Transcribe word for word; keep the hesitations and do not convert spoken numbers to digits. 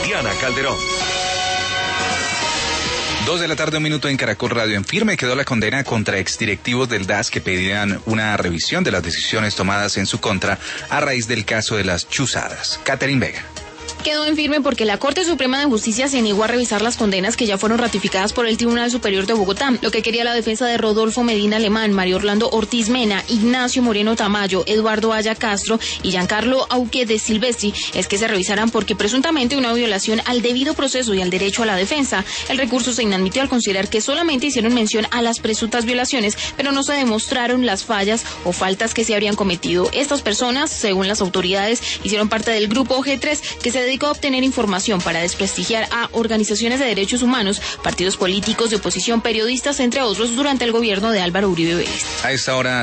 Diana Calderón. Dos de la tarde, un minuto en Caracol Radio. En firme quedó la condena contra exdirectivos del D A S que pedían una revisión de las decisiones tomadas en su contra a raíz del caso de las chuzadas. Catherine Vega. Quedó en firme porque la Corte Suprema de Justicia se negó a revisar las condenas que ya fueron ratificadas por el Tribunal Superior de Bogotá. Lo que quería la defensa de Rodolfo Medina Alemán, Mario Orlando Ortiz Mena, Ignacio Moreno Tamayo, Eduardo Aya Castro y Giancarlo Auque de Silvestri es que se revisaran porque presuntamente una violación al debido proceso y al derecho a la defensa. El recurso se inadmitió al considerar que solamente hicieron mención a las presuntas violaciones, pero no se demostraron las fallas o faltas que se habrían cometido. Estas personas, según las autoridades, hicieron parte del grupo G tres, que se dedicó a obtener información para desprestigiar a organizaciones de derechos humanos, partidos políticos de oposición, periodistas, entre otros, durante el gobierno de Álvaro Uribe Vélez. A esta hora